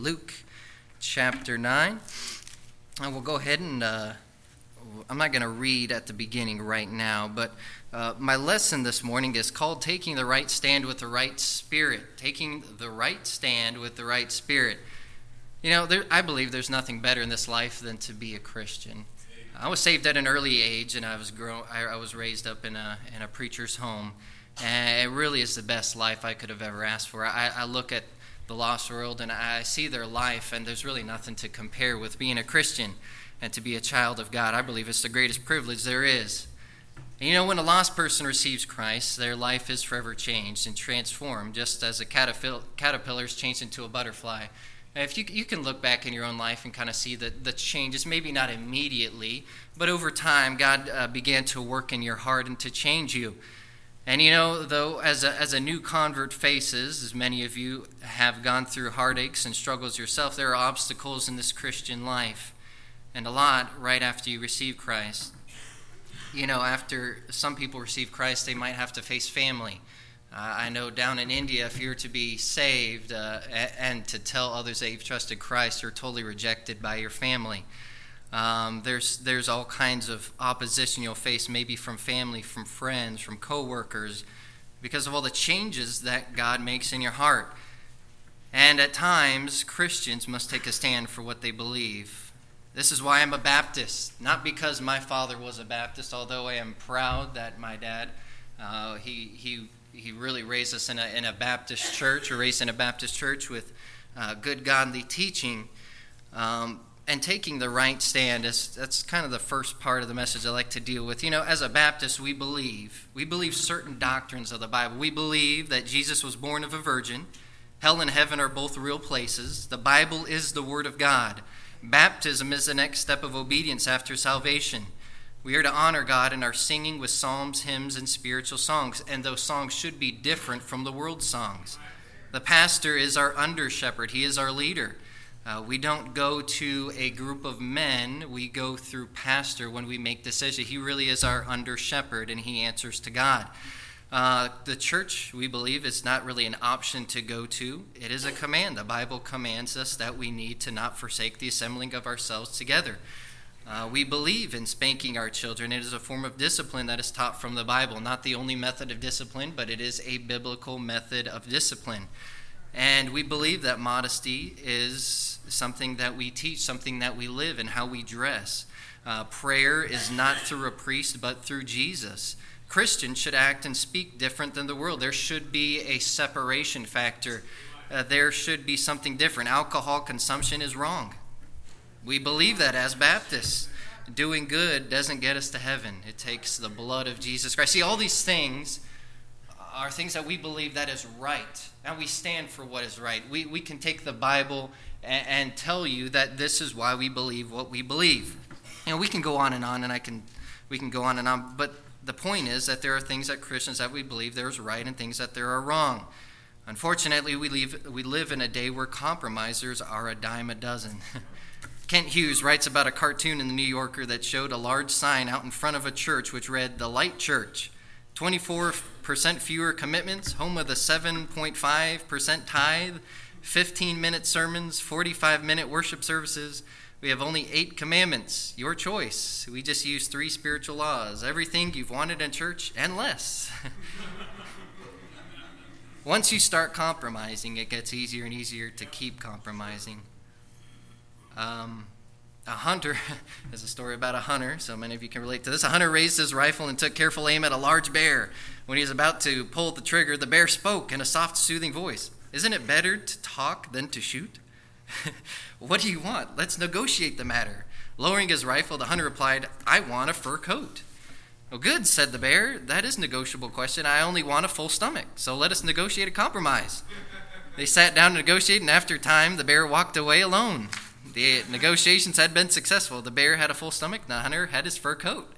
Luke chapter 9. And we'll go ahead and, I'm not going to read at the beginning right now, but my lesson this morning is called Taking the Right Stand with the Right Spirit. Taking the right stand with the right spirit. You know, I believe there's nothing better in this life than to be a Christian. I was saved at an early age, and I was raised up in a preacher's home, and it really is the best life I could have ever asked for. I look at the lost world, and I see their life, and there's really nothing to compare with being a Christian and to be a child of God. I believe it's the greatest privilege there is. And you know, when a lost person receives Christ, their life is forever changed and transformed, just as a caterpillar is changed into a butterfly. If you can look back in your own life and kind of see the changes, maybe not immediately, but over time, God began to work in your heart and to change you. And you know, though, as a new convert faces, as many of you have gone through heartaches and struggles yourself, there are obstacles in this Christian life, and a lot right after you receive Christ. You know, after some people receive Christ, they might have to face family. I know down in India, if you're to be saved and to tell others that you've trusted Christ, you're totally rejected by your family. There's all kinds of opposition you'll face, maybe from family, from friends, from coworkers, because of all the changes that God makes in your heart. And at times, Christians must take a stand for what they believe. This is why I'm a Baptist, not because my father was a Baptist, although I am proud that my dad, he really raised us in a Baptist church, or raised in a Baptist church with good godly teaching. And taking the right stand, that's kind of the first part of the message I like to deal with. You know, as a Baptist, we believe certain doctrines of the Bible. We believe that Jesus was born of a virgin. Hell and heaven are both real places. The Bible is the Word of God. Baptism is the next step of obedience after salvation. We are to honor God in our singing with psalms, hymns, and spiritual songs, and those songs should be different from the world's songs. The pastor is our under-shepherd. He is our leader. We don't go to a group of men. We go through pastor when we make decisions. He really is our under-shepherd, and he answers to God. The church, we believe, is not really an option to go to. It is a command. The Bible commands us that we need to not forsake the assembling of ourselves together. We believe in spanking our children. It is a form of discipline that is taught from the Bible. Not the only method of discipline, but it is a biblical method of discipline. And we believe that modesty is something that we teach, something that we live, and how we dress. Prayer is not through a priest, but through Jesus. Christians should act and speak different than the world. There should be a separation factor. There should be something different. Alcohol consumption is wrong. We believe that as Baptists. Doing good doesn't get us to heaven. It takes the blood of Jesus Christ. See, all these things are things that we believe that is right. And we stand for what is right. We can take the Bible and tell you that this is why we believe what we believe. And we can go on, and we can go on and on. But the point is that there are things that Christians that we believe there is right and things that there are wrong. Unfortunately, we live in a day where compromisers are a dime a dozen. Kent Hughes writes about a cartoon in the New Yorker that showed a large sign out in front of a church which read, "The Light Church, 24% fewer commitments, home of the 7.5% tithe, 15-minute sermons, 45-minute worship services. We have only 8 commandments. Your choice. We just use 3 spiritual laws. Everything you've wanted in church and less." Once you start compromising, it gets easier and easier to keep compromising. A hunter, there's a story about a hunter, so many of you can relate to this. A hunter raised his rifle and took careful aim at a large bear. When he was about to pull the trigger, the bear spoke in a soft, soothing voice. "Isn't it better to talk than to shoot?" "What do you want? Let's negotiate the matter." Lowering his rifle, the hunter replied, "I want a fur coat." "Oh, good," said the bear. "That is a negotiable question. I only want a full stomach, so let us negotiate a compromise." They sat down to negotiate, and after a time, the bear walked away alone. The negotiations had been successful. The bear had a full stomach. The hunter had his fur coat.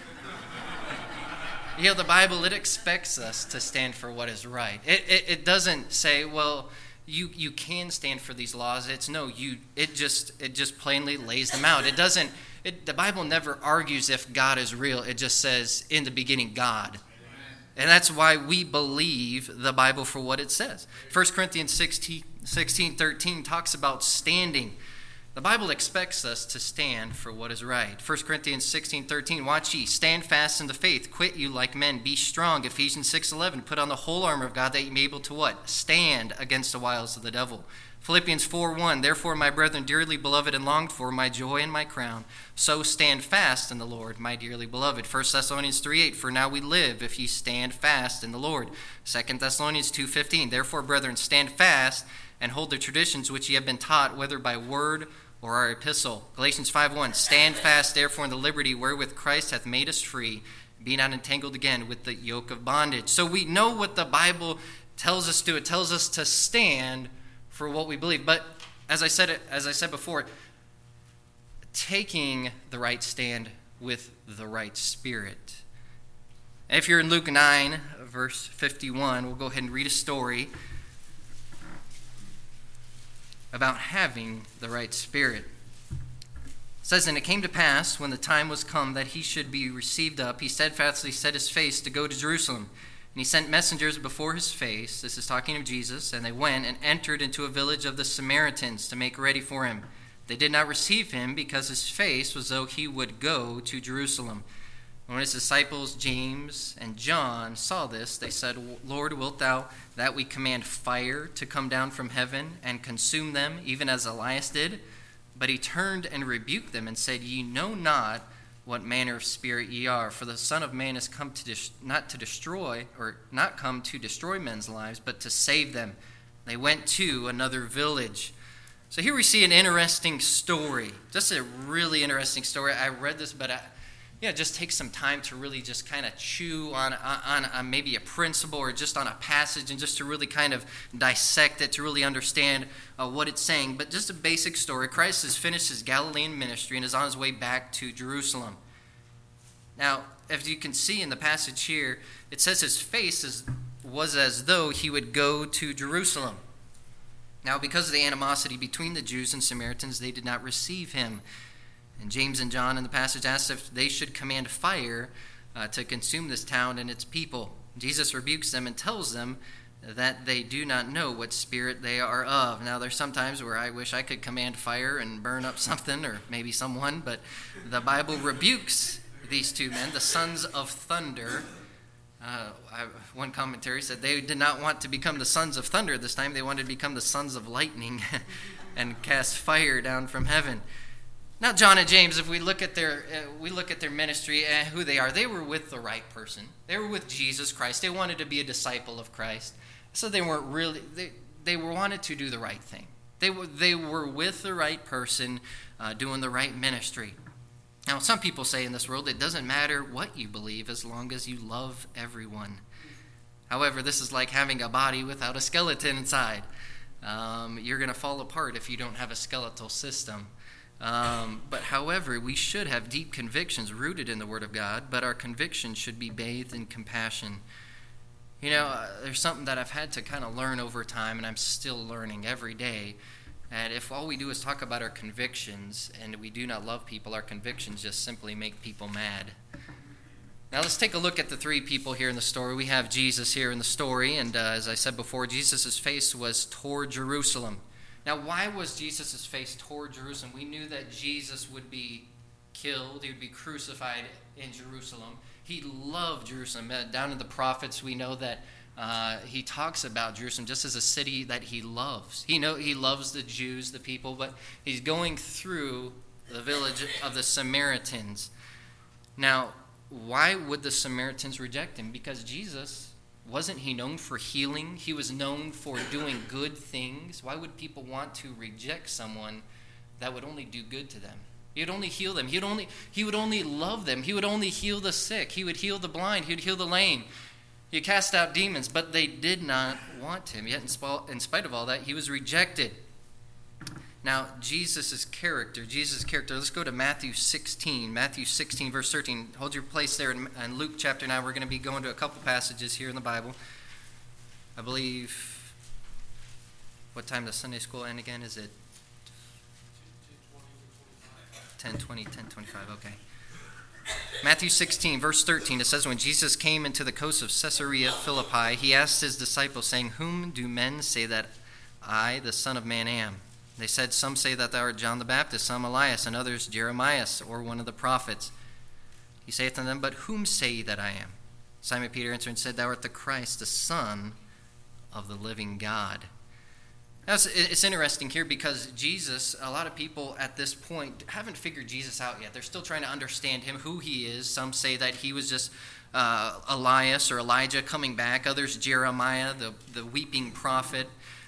You know, the Bible, it expects us to stand for what is right. It doesn't say, well, you can stand for these laws. It just plainly lays them out. The Bible never argues if God is real. It just says, in the beginning, God. And that's why we believe the Bible for what it says. 1 Corinthians 16 16:13 talks about standing. The Bible expects us to stand for what is right. 1 Corinthians 16:13, watch ye, stand fast in the faith, quit you like men, be strong. Ephesians 6:11, put on the whole armor of God that you may be able to what? Stand against the wiles of the devil. Philippians 4:1, therefore, my brethren, dearly beloved and longed for, my joy and my crown, so stand fast in the Lord, my dearly beloved. 1 Thessalonians 3:8, for now we live if ye stand fast in the Lord. 2 Thessalonians 2:15, therefore, brethren, stand fast and hold the traditions which ye have been taught, whether by word or our epistle. Galatians 5:1, stand fast therefore in the liberty wherewith Christ hath made us free, be not entangled again with the yoke of bondage. So we know what the Bible tells us to. It tells us to stand for what we believe. But as I said before, taking the right stand with the right spirit. If you're in Luke 9, verse 51, we'll go ahead and read a story about having the right spirit. It says, and it came to pass, when the time was come that he should be received up, he steadfastly set his face to go to Jerusalem. And he sent messengers before his face, this is talking of Jesus, and they went and entered into a village of the Samaritans to make ready for him. They did not receive him, because his face was though he would go to Jerusalem. And when his disciples James and John saw this, they said, Lord, wilt thou that we command fire to come down from heaven and consume them, even as Elias did? But he turned and rebuked them and said, Ye know not what manner of spirit ye are, for the Son of Man is come to not come to destroy men's lives, but to save them. They went to another village. So here we see an interesting story, just a really interesting story. I read this, but just take some time to really just kind of chew on maybe a principle or just on a passage, and just to really kind of dissect it, to really understand what it's saying. But just a basic story. Christ has finished his Galilean ministry and is on his way back to Jerusalem. Now, as you can see in the passage here, it says his face was as though he would go to Jerusalem. Now, because of the animosity between the Jews and Samaritans, they did not receive him. And James and John in the passage asked if they should command fire to consume this town and its people. Jesus rebukes them and tells them that they do not know what spirit they are of. Now, there's some times where I wish I could command fire and burn up something or maybe someone, but the Bible rebukes these two men, the sons of thunder. One commentary said they did not want to become the sons of thunder this time. They wanted to become the sons of lightning and cast fire down from heaven. Now, John and James, if we look at their ministry and who they are, they were with the right person. They were with Jesus Christ. They wanted to be a disciple of Christ. So they weren't really, they wanted to do the right thing. They were with the right person, doing the right ministry. Now, some people say in this world, it doesn't matter what you believe as long as you love everyone. However, this is like having a body without a skeleton inside. You're going to fall apart if you don't have a skeletal system. But however, we should have deep convictions rooted in the Word of God, but our convictions should be bathed in compassion. You know, there's something that I've had to kind of learn over time, and I'm still learning every day. And if all we do is talk about our convictions and we do not love people, our convictions just simply make people mad. Now let's take a look at the three people here in the story. We have Jesus here in the story, and as I said before, Jesus' face was toward Jerusalem. Now, why was Jesus' face toward Jerusalem? We knew that Jesus would be killed. He would be crucified in Jerusalem. He loved Jerusalem. Down in the prophets, we know that he talks about Jerusalem just as a city that he loves. He loves the Jews, the people, but he's going through the village of the Samaritans. Now, why would the Samaritans reject him? Because Jesus, wasn't he known for healing? He was known for doing good things. Why would people want to reject someone that would only do good to them? He would only heal them. He would only love them. He would only heal the sick. He would heal the blind. He would heal the lame. He cast out demons, but they did not want him. Yet in spite of all that, he was rejected. Now, Jesus' character, let's go to Matthew 16, verse 13. Hold your place there in Luke chapter 9. We're going to be going to a couple passages here in the Bible. I believe, what time does Sunday school end again? Is it 10:20, 10:25, okay. Matthew 16, verse 13, it says, when Jesus came into the coast of Caesarea Philippi, he asked his disciples, saying, whom do men say that I, the Son of Man, am. They said, Some say that thou art John the Baptist, some Elias, and others Jeremiah, or one of the prophets. He saith unto them, But whom say ye that I am? Simon Peter answered and said, Thou art the Christ, the Son of the living God. Now, it's interesting here because Jesus, a lot of people at this point haven't figured Jesus out yet. They're still trying to understand him, who he is. Some say that he was just Elias or Elijah coming back. Others, Jeremiah, the weeping prophet.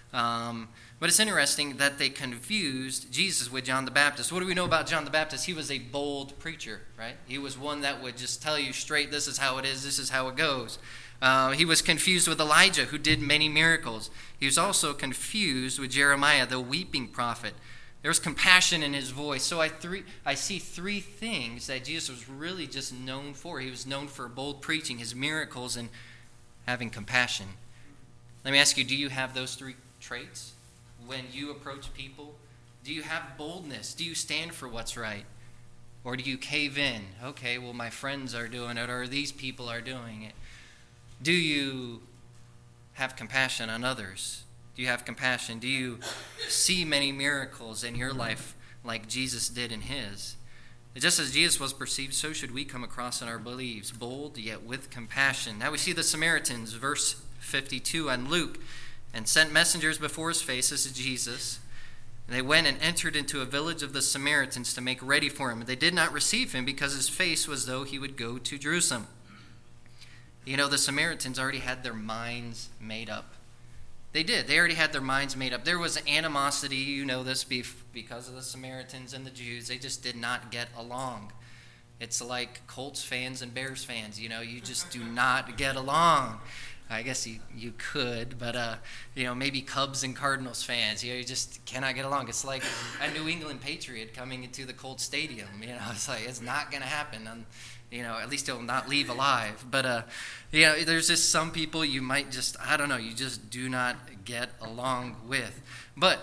But it's interesting that they confused Jesus with John the Baptist. What do we know about John the Baptist? He was a bold preacher, right? He was one that would just tell you straight, this is how it is, this is how it goes. He was confused with Elijah, who did many miracles. He was also confused with Jeremiah, the weeping prophet. There was compassion in his voice. So I see three things that Jesus was really just known for. He was known for bold preaching, his miracles, and having compassion. Let me ask you, do you have those three traits? When you approach people, do you have boldness? Do you stand for what's right? Or do you cave in? Okay, well, my friends are doing it, or these people are doing it. Do you have compassion on others? Do you have compassion? Do you see many miracles in your life like Jesus did in his? Just as Jesus was perceived, so should we come across in our beliefs, bold yet with compassion. Now we see the Samaritans, verse 52 on Luke, and sent messengers before his face, this is Jesus. And they went and entered into a village of the Samaritans to make ready for him. They did not receive him because his face was though he would go to Jerusalem. You know, the Samaritans already had their minds made up. They did. They already had their minds made up. There was animosity, you know this, because of the Samaritans and the Jews. They just did not get along. It's like Colts fans and Bears fans. You know, you just do not get along. I guess you could, but maybe Cubs and Cardinals fans, you just cannot get along. It's like a New England Patriot coming into the Colts stadium. It's like it's not going to happen. At least he'll not leave alive. But there's just some people you might just you just do not get along with. But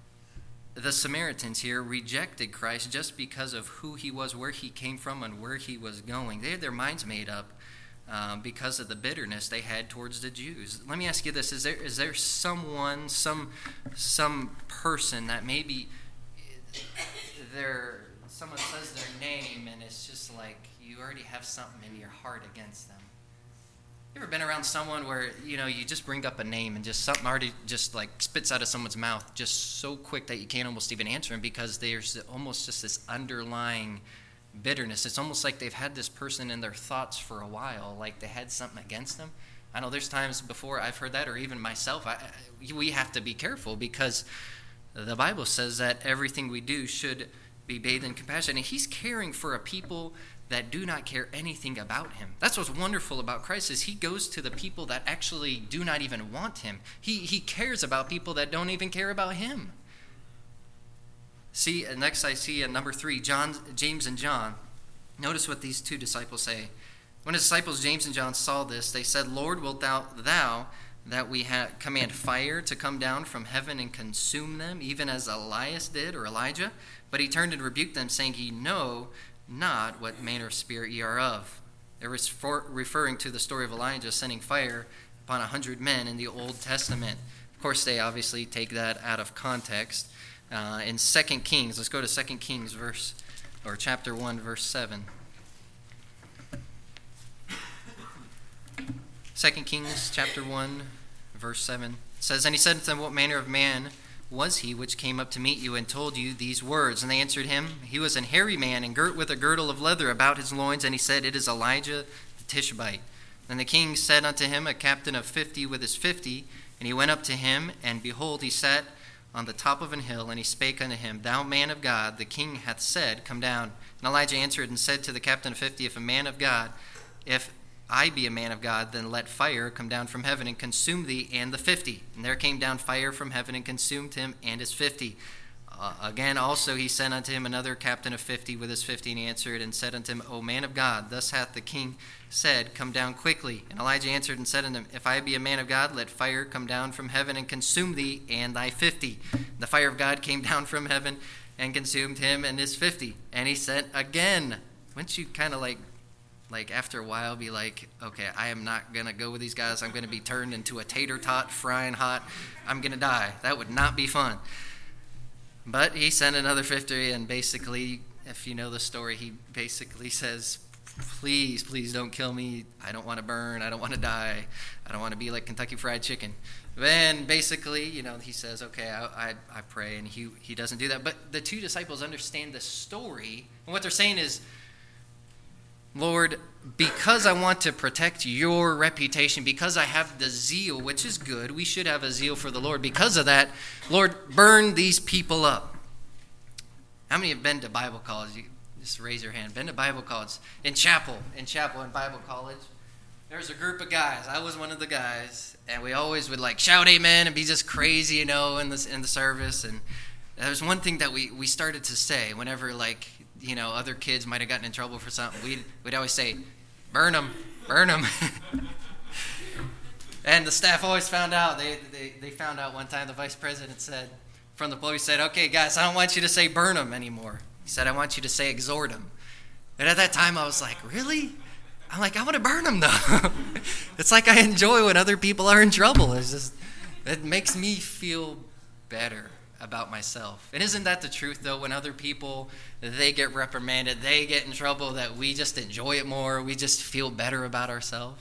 the Samaritans here rejected Christ just because of who he was, where he came from, and where he was going. They had their minds made up. Because of the bitterness they had towards the Jews. Let me ask you this: is there someone, some person that maybe someone says their name and it's just like you already have something in your heart against them? You ever been around someone where you just bring up a name and just something already just like spits out of someone's mouth just so quick that you can't almost even answer them because there's almost just this underlying bitterness. It's almost like they've had this person in their thoughts for a while, like they had something against them. I know there's times before I've heard that, or even myself. We have to be careful because the Bible says that everything we do should be bathed in compassion, and he's caring for a people that do not care anything about him. That's what's wonderful about Christ is he goes to the people that actually do not even want him. He cares about people that don't even care about him. See, next I see number 3, James and John. Notice what these two disciples say. When the disciples James and John saw this, they said, Lord, wilt thou that we command fire to come down from heaven and consume them, even as Elias did, or Elijah? But he turned and rebuked them, saying, Ye know not what manner of spirit ye are of. They were referring to the story of Elijah sending fire upon 100 men in the Old Testament. Of course, they obviously take that out of context. In 2 Kings, let's go to 2 Kings chapter 1, verse 7. 2 Kings chapter 1, verse 7 says, And he said to them, What manner of man was he which came up to meet you and told you these words? And they answered him, He was an hairy man, and girt with a girdle of leather about his loins. And he said, It is Elijah the Tishbite. And the king said unto him, A captain of 50 with his 50. And he went up to him, and behold, he sat on the top of an hill, and he spake unto him, Thou man of God, the king hath said, Come down. And Elijah answered and said to the captain of 50, If I be a man of God, then let fire come down from heaven and consume thee and the 50. And there came down fire from heaven and consumed him and his 50. Again also he sent unto him another captain of 50 with his 50, and he answered and said unto him, O man of God, thus hath the king said, Come down quickly. And Elijah answered and said unto him, If I be a man of God, let fire come down from heaven and consume thee and thy 50. The fire of God came down from heaven and consumed him and his 50. And he said again, wouldn't you kind of like Like, after a while, be like, okay, I am not going to go with these guys. I'm going to be turned into a tater tot, frying hot. I'm going to die. That would not be fun. But he sent another 50, and basically, if you know the story, he basically says, please don't kill me. I don't want to burn. I don't want to die. I don't want to be like Kentucky Fried Chicken. Then basically, he says, okay, I pray, and he doesn't do that. But the two disciples understand the story, and what they're saying is, Lord, because I want to protect your reputation, because I have the zeal, which is good, we should have a zeal for the Lord. Because of that, Lord, burn these people up. How many have been to Bible college? You just raise your hand. Been to Bible college. In chapel in Bible college, there's a group of guys. I was one of the guys, and we always would shout amen and be just crazy, in the service. And there's one thing that we started to say whenever other kids might have gotten in trouble for something. We'd always say, burn them. And the staff always found out. They found out one time. The vice president said, from the pulpit, he said, okay, guys, I don't want you to say burn them anymore. He said, I want you to say exhort them. And at that time, I was like, really? I'm like, I want to burn them, though. It's like I enjoy when other people are in trouble. It makes me feel better about myself. And isn't that the truth, though? When other people, they get reprimanded, they get in trouble, that we just enjoy it more. We just feel better about ourselves.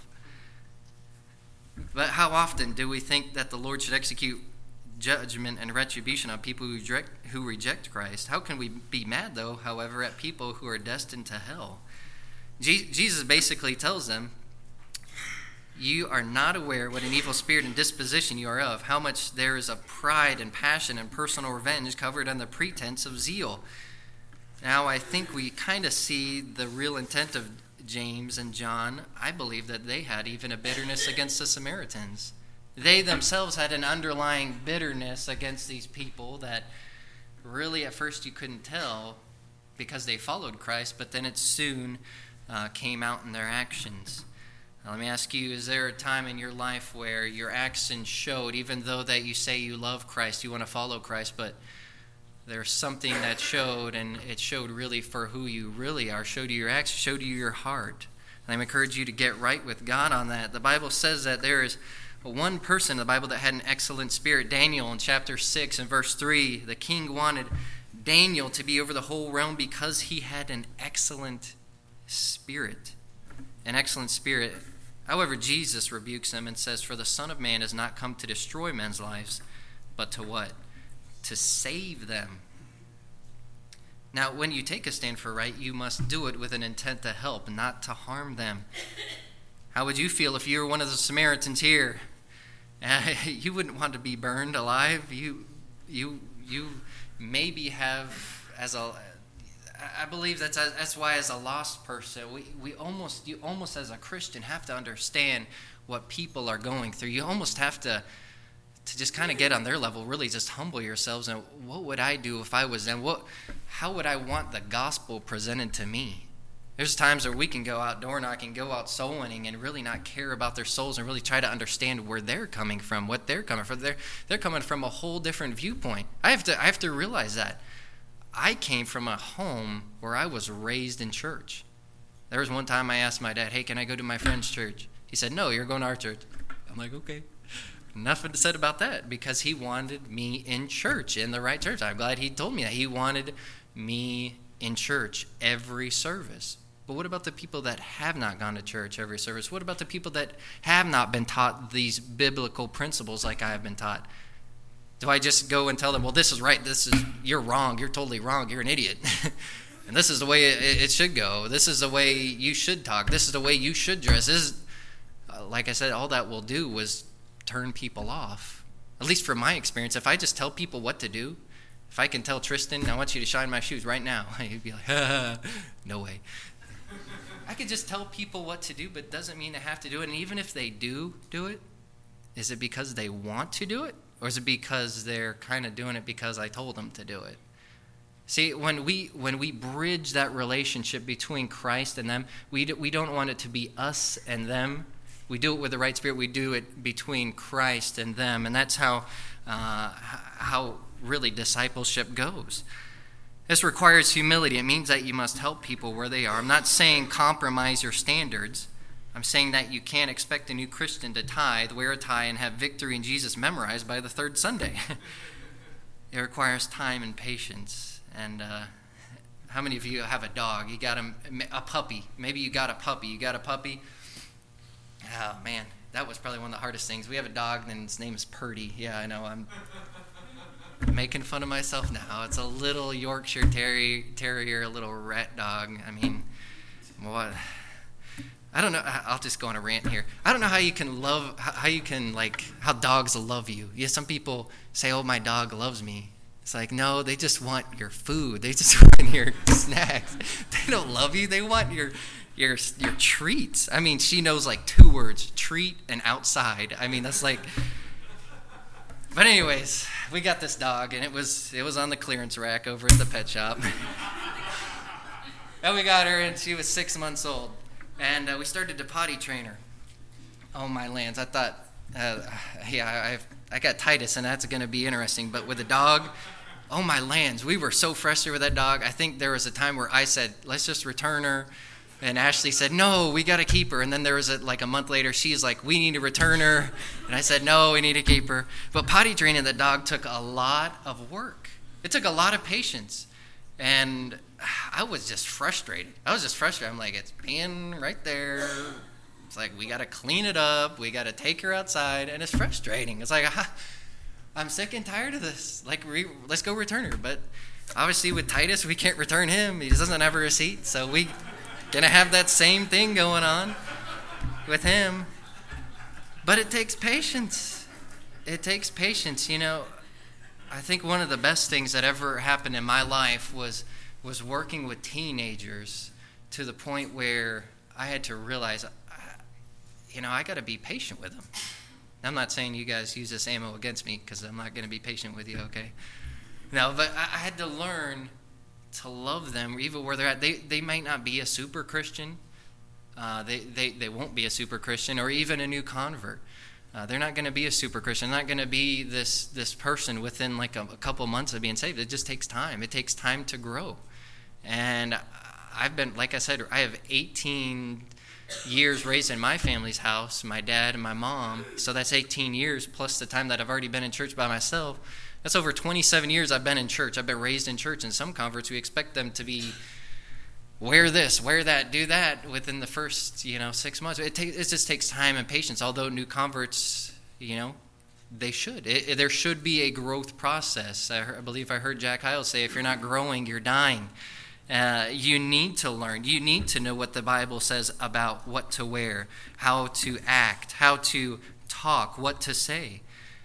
But how often do we think that the Lord should execute judgment and retribution on people who reject Christ? How can we be mad, though, however, at people who are destined to hell? Jesus basically tells them, you are not aware what an evil spirit and disposition you are of, how much there is of pride and passion and personal revenge covered under pretense of zeal. Now, I think we kind of see the real intent of James and John. I believe that they had even a bitterness against the Samaritans. They themselves had an underlying bitterness against these people that really at first you couldn't tell because they followed Christ, but then it soon came out in their actions. Now, let me ask you, is there a time in your life where your actions showed, even though that you say you love Christ, you want to follow Christ, but there's something that showed, and it showed really for who you really are, showed you your actions, showed you your heart. And I encourage you to get right with God on that. The Bible says that there is one person in the Bible that had an excellent spirit. Daniel in chapter 6 and verse 3, the king wanted Daniel to be over the whole realm because he had an excellent spirit. An excellent spirit. However, Jesus rebukes them and says, for the Son of Man has not come to destroy men's lives, but to what? To save them. Now, when you take a stand for right, you must do it with an intent to help, not to harm them. How would you feel if you were one of the Samaritans here? You wouldn't want to be burned alive. You maybe have, I believe that's why as a lost person, you almost as a Christian have to understand what people are going through. You almost have to just kind of get on their level, really just humble yourselves. And what would I do if I was them? How would I want the gospel presented to me? There's times where we can go out door knocking, go out soul winning, and really not care about their souls and really try to understand where they're coming from, what they're coming from. They're coming from a whole different viewpoint. I have to realize that. I came from a home where I was raised in church. There was one time I asked my dad, hey, can I go to my friend's church? He said, no, you're going to our church. I'm like, okay. Nothing said about that because he wanted me in church, in the right church. I'm glad he told me that. He wanted me in church every service. But what about the people that have not gone to church every service? What about the people that have not been taught these biblical principles like I have been taught? Do I just go and tell them, well, this is right, you're wrong, you're totally wrong, you're an idiot. And this is the way it should go. This is the way you should talk. This is the way you should dress. This is, like I said, all that will do was turn people off. At least from my experience, if I just tell people what to do, if I can tell Tristan, I want you to shine my shoes right now, he'd be like, no way. I could just tell people what to do, but it doesn't mean they have to do it. And even if they do it, is it because they want to do it? Or is it because they're kind of doing it because I told them to do it? See, when we bridge that relationship between Christ and them, we don't want it to be us and them. We do it with the right spirit. We do it between Christ and them. And that's how really discipleship goes. This requires humility. It means that you must help people where they are. I'm not saying compromise your standards. I'm saying that you can't expect a new Christian to tithe, wear a tie, and have victory in Jesus memorized by the third Sunday. It requires time and patience. And how many of you have a dog? You got a puppy. Maybe you got a puppy. You got a puppy? Oh, man, that was probably one of the hardest things. We have a dog, and his name is Purdy. Yeah, I know. I'm making fun of myself now. It's a little Yorkshire Terrier, a little rat dog. I mean, what? I don't know. I'll just go on a rant here. I don't know how you can how dogs love you. Yeah, some people say, "Oh, my dog loves me." It's like, no, they just want your food. They just want your snacks. They don't love you. They want your treats. I mean, she knows like 2 words: treat and outside. I mean, that's like. But anyways, we got this dog, and it was on the clearance rack over at the pet shop. And we got her, and she was 6 months old. And we started to potty train her. Oh, my lands. I thought, I got Titus, and that's going to be interesting. But with the dog, oh, my lands. We were so frustrated with that dog. I think there was a time where I said, let's just return her. And Ashley said, no, we got to keep her. And then there was a month later, she's like, we need to return her. And I said, no, we need to keep her. But potty training the dog took a lot of work. It took a lot of patience. And I was just frustrated. I'm like, it's being right there. It's like, we got to clean it up. We got to take her outside. And it's frustrating. It's like, I'm sick and tired of this. Like, let's go return her. But obviously with Titus, we can't return him. He doesn't have a receipt. So we gonna have that same thing going on with him. But it takes patience. It takes patience. You know, I think one of the best things that ever happened in my life was working with teenagers to the point where I had to realize, I got to be patient with them. I'm not saying you guys use this ammo against me, because I'm not going to be patient with you, okay? No, but I had to learn to love them even where they're at. They might not be a super Christian. They won't be a super Christian or even a new convert. They're not going to be a super Christian. They're not going to be this person within like a couple months of being saved. It just takes time. It takes time to grow. And I've been, like I said, I have 18 years raised in my family's house, my dad and my mom. So that's 18 years plus the time that I've already been in church by myself. That's over 27 years I've been in church. I've been raised in church. And some converts, we expect them to be wear this, wear that, do that within the first, 6 months. It just takes time and patience. Although new converts, they should. There should be a growth process. I believe I heard Jack Hyles say, if you're not growing, you're dying. You need to learn. You need to know what the Bible says about what to wear, how to act, how to talk, what to say.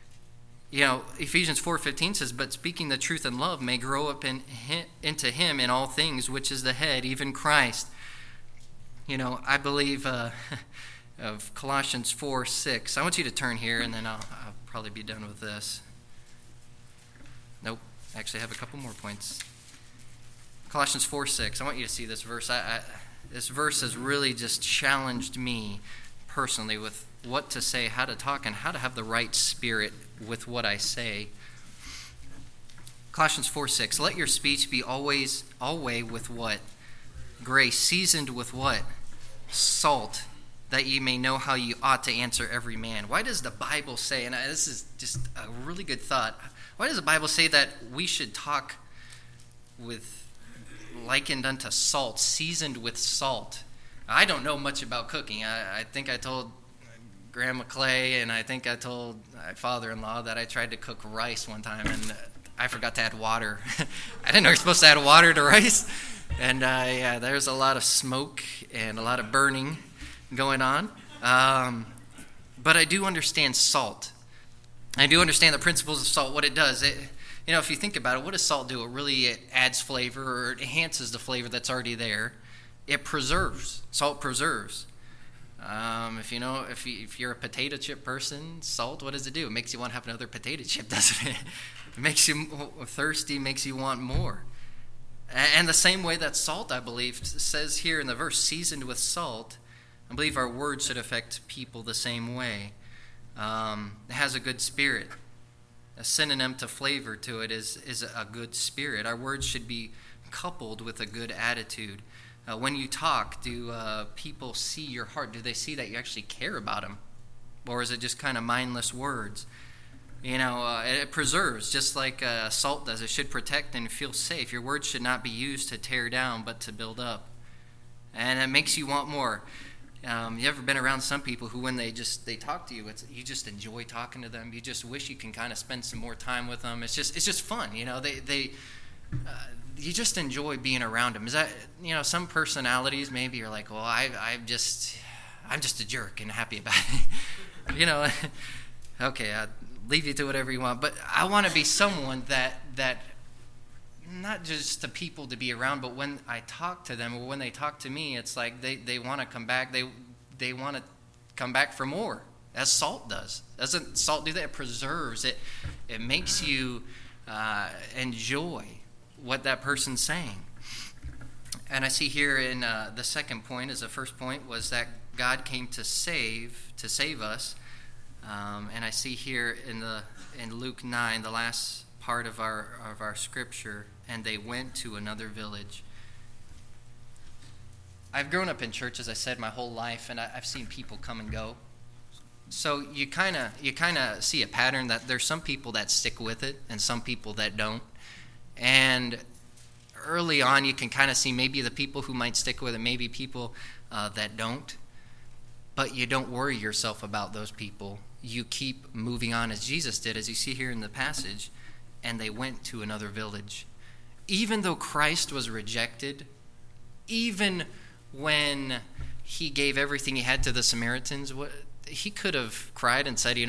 Ephesians 4:15 says, but speaking the truth in love may grow up into him in all things, which is the head, even Christ. I believe of Colossians 4:6. I want you to turn here, and then I'll probably be done with this. Nope, actually I have a couple more points. Colossians 4:6. I want you to see this verse. This verse has really just challenged me personally with what to say, how to talk, and how to have the right spirit with what I say. Colossians 4:6. Let your speech be always with what? Grace, seasoned with what? Salt, that ye may know how you ought to answer every man. Why does the Bible say, and this is just a really good thought, why does the Bible say that we should talk with likened unto salt, seasoned with salt? I don't know much about cooking. I think I told Grandma Clay, and I think I told my father-in-law that I tried to cook rice one time, and I forgot to add water. I didn't know you're supposed to add water to rice. And there's a lot of smoke and a lot of burning going on. But I do understand salt. I do understand the principles of salt, what it does. If you think about it, what does salt do? It adds flavor, or it enhances the flavor that's already there. It preserves. Salt preserves. If you're a potato chip person, salt, what does it do? It makes you want to have another potato chip, doesn't it? It makes you thirsty, makes you want more. And the same way that salt, I believe, says here in the verse, seasoned with salt, I believe our words should affect people the same way. It has a good spirit. A synonym to flavor to it is a good spirit. Our words should be coupled with a good attitude. When you talk, do people see your heart? Do they see that you actually care about them? Or is it just kind of mindless words? It preserves, just like salt does. It should protect and feel safe. Your words should not be used to tear down, but to build up. And it makes you want more. You ever been around some people who, when they talk to you, you just enjoy talking to them. You just wish you can kind of spend some more time with them. It's just fun. You just enjoy being around them. Is that, some personalities maybe are like, well, I'm just a jerk and happy about it. Okay, I'll leave you to whatever you want. But I want to be someone that not just the people to be around, but when I talk to them or when they talk to me, it's like they want to come back. They want to come back for more, as salt does. Doesn't salt do that? It preserves. It makes you enjoy what that person's saying. And I see here in the second point, as the first point was that God came to save us. And I see here in Luke 9, the last part of our scripture, and they went to another village. I've grown up in church, as I said, my whole life, and I've seen people come and go. So you kind of see a pattern that there's some people that stick with it and some people that don't. And early on, you can kind of see maybe the people who might stick with it, maybe people that don't. But you don't worry yourself about those people. You keep moving on as Jesus did, as you see here in the passage. And they went to another village. Even though Christ was rejected, even when he gave everything he had to the Samaritans, he could have cried and said,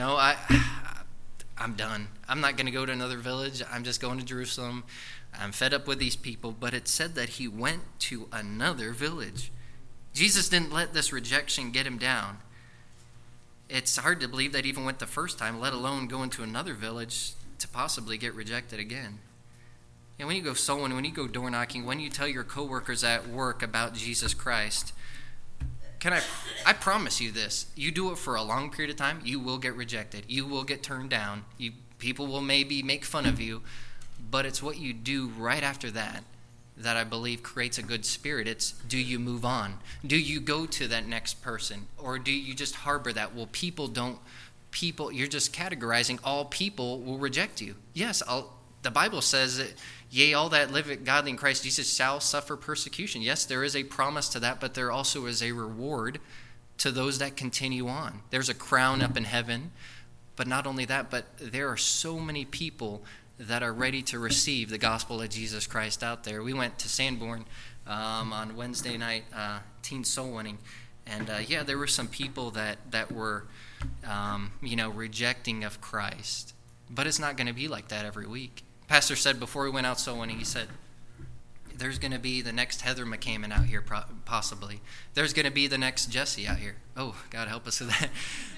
I'm done. I'm not going to go to another village. I'm just going to Jerusalem. I'm fed up with these people. But it said that he went to another village. Jesus didn't let this rejection get him down. It's hard to believe that he even went the first time, let alone go into another village to possibly get rejected again. And when you go sewing, when you go door knocking, when you tell your coworkers at work about Jesus Christ, I promise you this, you do it for a long period of time, you will get rejected. You will get turned down. People will maybe make fun of you, but it's what you do right after that I believe creates a good spirit. It's, do you move on? Do you go to that next person? Or do you just harbor that? Well, you're just categorizing all people will reject you. Yes, the Bible says that, yea, all that live godly in Christ Jesus shall suffer persecution. Yes, there is a promise to that, but there also is a reward to those that continue on. There's a crown up in heaven, but not only that, but there are so many people that are ready to receive the gospel of Jesus Christ out there. We went to Sanborn on Wednesday night, teen soul winning, and there were some people that were rejecting of Christ. But it's not going to be like that every week. Pastor said before we went out soul winning, he said, there's going to be the next Heather McCammon out here, possibly. There's going to be the next Jesse out here. Oh, God help us with that.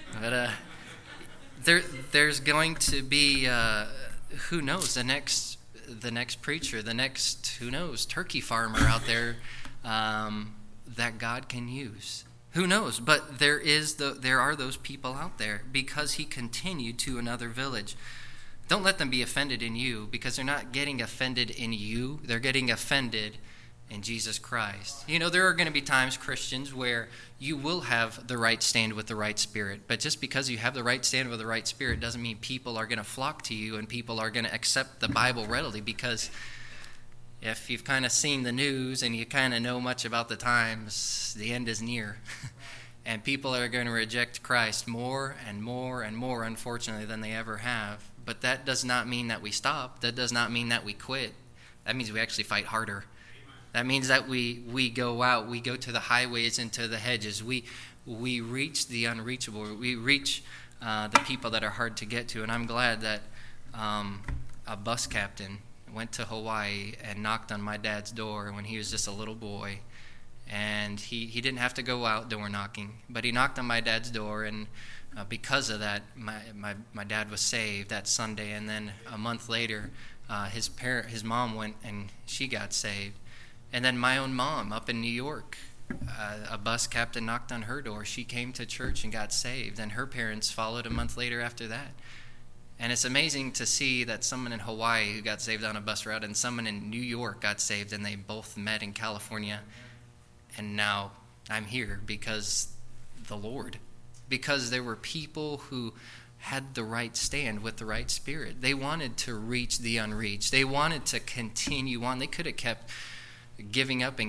But there's going to be, who knows, the next preacher, the next, who knows, turkey farmer out there that God can use. Who knows? But there are those people out there because he continued to another village. Don't let them be offended in you, because they're not getting offended in you. They're getting offended in Jesus Christ. There are going to be times, Christians, where you will have the right stand with the right spirit. But just because you have the right stand with the right spirit doesn't mean people are going to flock to you and people are going to accept the Bible readily, because if you've kind of seen the news and you kind of know much about the times, the end is near. And people are going to reject Christ more and more and more, unfortunately, than they ever have. But that does not mean that we stop. That does not mean that we quit. That means we actually fight harder. That means that we go out. We go to the highways and to the hedges. We reach the unreachable. We reach the people that are hard to get to. And I'm glad that a bus captain went to Hawaii and knocked on my dad's door when he was just a little boy. And he didn't have to go out door knocking, but he knocked on my dad's door, and because of that, my dad was saved that Sunday. And then a month later, his mom went and she got saved. And then my own mom up in New York, a bus captain knocked on her door. She came to church and got saved, and her parents followed a month later after that. And it's amazing to see that someone in Hawaii who got saved on a bus route and someone in New York got saved, and they both met in California. And now I'm here because the Lord, because there were people who had the right stand with the right spirit. They wanted to reach the unreached. They wanted to continue on. They could have kept giving up,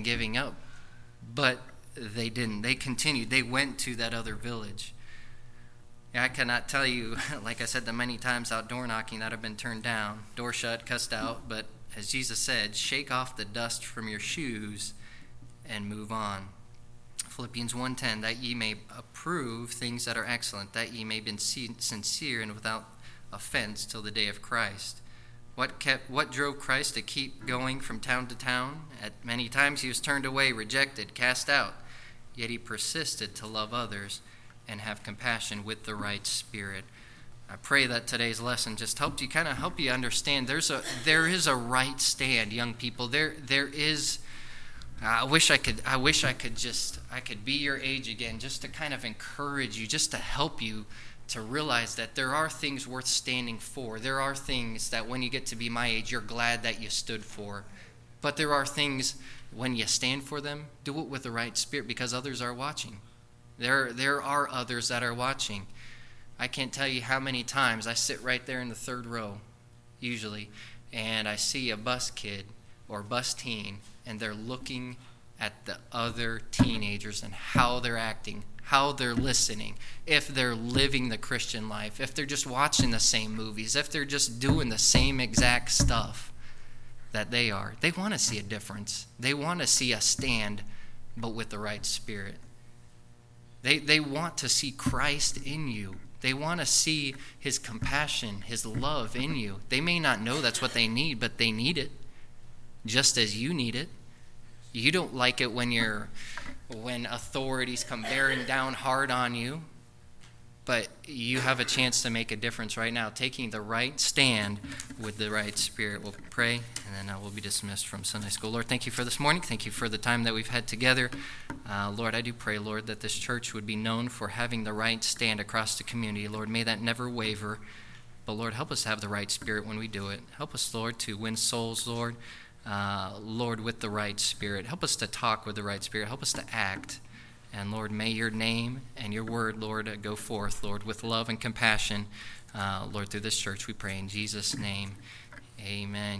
but they didn't. They continued. They went to that other village. I cannot tell you, like I said, the many times out door knocking that I've been turned down, door shut, cussed out, but as Jesus said, shake off the dust from your shoes and move on. Philippians 1:10, that ye may approve things that are excellent, that ye may be sincere and without offense till the day of Christ. What drove Christ to keep going from town to town? At many times he was turned away, rejected, cast out, yet he persisted to love others and have compassion with the right spirit. I pray that today's lesson just helped you understand there is a right stand, young people. There is. I wish I could be your age again, just to kind of encourage you, just to help you to realize that there are things worth standing for. There are things that when you get to be my age, you're glad that you stood for. But there are things when you stand for them, do it with the right spirit, because others are watching. There are others that are watching. I can't tell you how many times I sit right there in the third row, usually, and I see a bus kid or bus teen, and they're looking at the other teenagers and how they're acting, how they're listening, if they're living the Christian life, if they're just watching the same movies, if they're just doing the same exact stuff that they are. They want to see a difference. They want to see us stand, but with the right spirit. They want to see Christ in you. They want to see his compassion, his love in you. They may not know that's what they need, but they need it, just as you need it. You don't like it when authorities come bearing down hard on you, but you have a chance to make a difference right now, taking the right stand with the right spirit. We'll pray, and then we'll be dismissed from Sunday school. Lord, thank you for this morning. Thank you for the time that we've had together. Lord, I do pray, Lord, that this church would be known for having the right stand across the community. Lord, may that never waver. But, Lord, help us have the right spirit when we do it. Help us, Lord, to win souls, Lord. Lord, with the right spirit. Help us to talk with the right spirit. Help us to act. And, Lord, may your name and your word, Lord, go forth, Lord, with love and compassion, Lord, through this church. We pray in Jesus' name. Amen.